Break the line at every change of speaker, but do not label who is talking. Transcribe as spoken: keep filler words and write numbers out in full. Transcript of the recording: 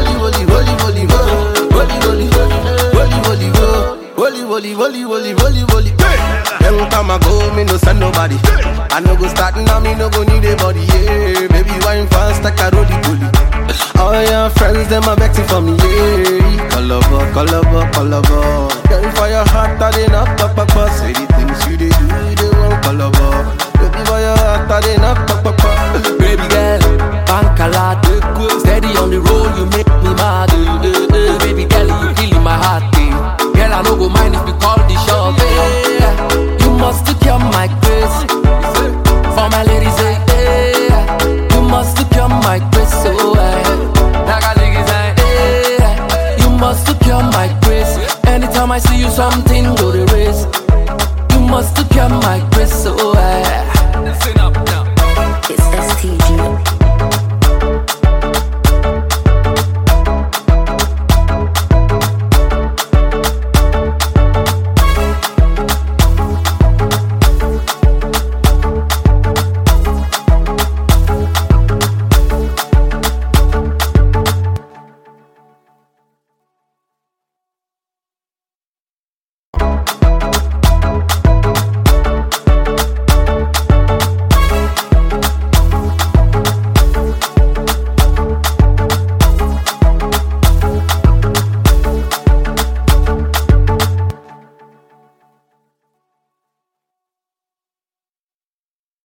holy, holy, holy, holy, holy, holy, holy, holy, holy, holy, holy, holy, holy, holy. Every time I go, me no send nobody. I no go start now, me no go need a body. Yeah, baby, wine fast like a rolly bully. All your friends, them are vexing for me. Yeah, call over, call over, call over. Girl, for your heart, I did not pop up. Say the things you they do, they won't call over. Baby, for your heart, I did not pop up.
Baby girl, bank a lot. Steady on the road, you make me mad. Uh, uh, uh. Baby girl, you killing my heart. Uh. Girl, I no go mind if we call the shop. Uh. You must cure my grace. For my ladies, eh, eh. You must cure my grace. So, eh. You must cure my grace. Anytime I see you, something go the race. You must cure my grace. So, eh.
It's S T G.